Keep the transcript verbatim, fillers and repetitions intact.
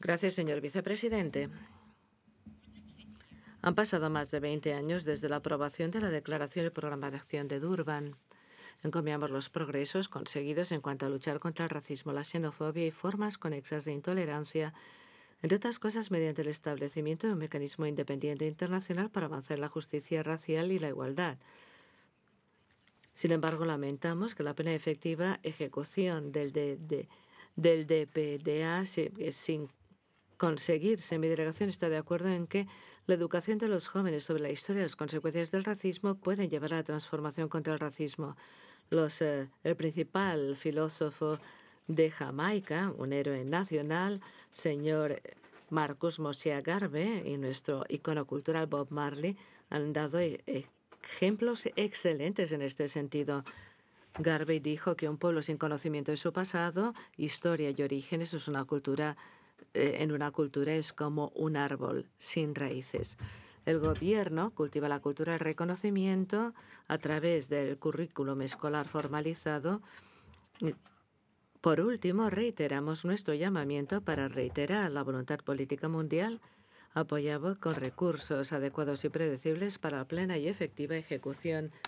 Gracias, señor vicepresidente. Han pasado más de veinte años desde la aprobación de la Declaración y Programa de Acción de Durban. Encomiamos los progresos conseguidos en cuanto a luchar contra el racismo, la xenofobia y formas conexas de intolerancia, entre otras cosas mediante el establecimiento de un mecanismo independiente internacional para avanzar en la justicia racial y la igualdad. Sin embargo, lamentamos que la plena efectiva ejecución del, D D del D P D A sigue sin conseguirse. Mi delegación está de acuerdo en que la educación de los jóvenes sobre la historia y las consecuencias del racismo pueden llevar a la transformación contra el racismo. Los, eh, el principal filósofo de Jamaica, un héroe nacional, señor Marcus Mosiah Garvey, y nuestro icono cultural Bob Marley han dado e- ejemplos excelentes en este sentido. Garvey dijo que un pueblo sin conocimiento de su pasado, historia y orígenes es una cultura eh, en una cultura es como un árbol sin raíces. El gobierno cultiva la cultura del reconocimiento a través del currículum escolar formalizado. Por último, reiteramos nuestro llamamiento para reiterar la voluntad política mundial apoyado con recursos adecuados y predecibles para la plena y efectiva ejecución